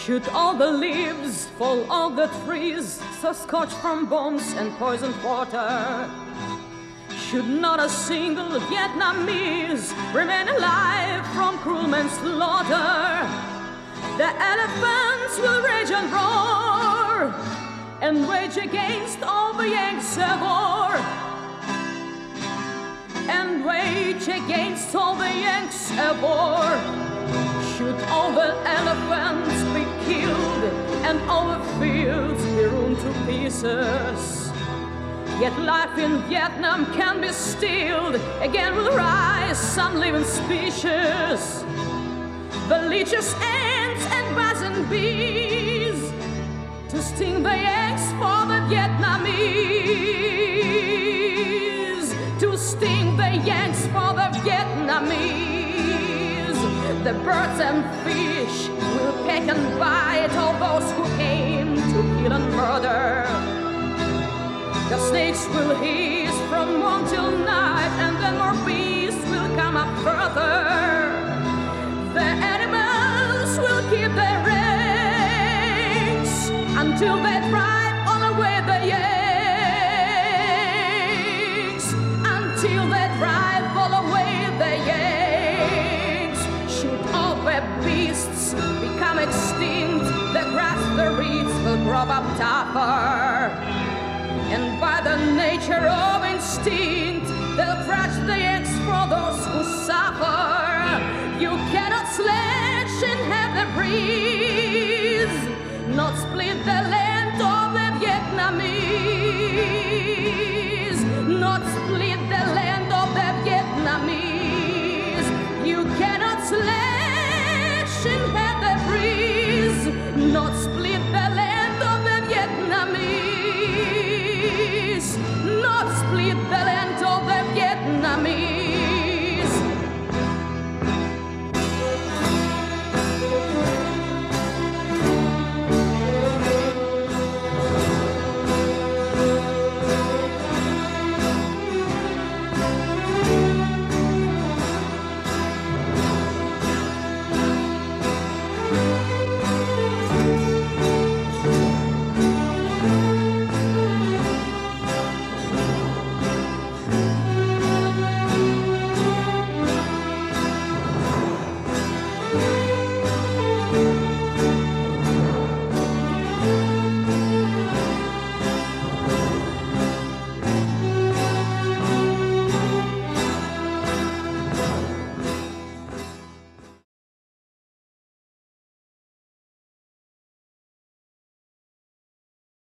Should all the leaves fall off the trees, so scorched from bombs and poisoned water? Should not a single Vietnamese remain alive from cruel manslaughter? The elephants will rage and roar and rage against all the Yanks of war, and rage against all the Yanks of war. Should all the elephants be killed and all the fields be ruined to pieces, yet life in Vietnam can be stilled. Again will rise some living species, the leeches, ants, and bats and bees, to sting the Yanks for the Vietnamese, to sting the Yanks for the Vietnamese. The birds and fish will peck and bite all those who came to kill and murder. The snakes will hiss from morn till night, and then more beasts will come up further. The animals will keep their ranks until they drive all away the Yanks, until they drive all away the Yanks. Should all the beasts become extinct, the grass, the reeds will grow up tougher, and by the nature of instinct, they'll crush the Yanks for those who suffer. You cannot slash and have the breeze, not split the land of the Vietnamese.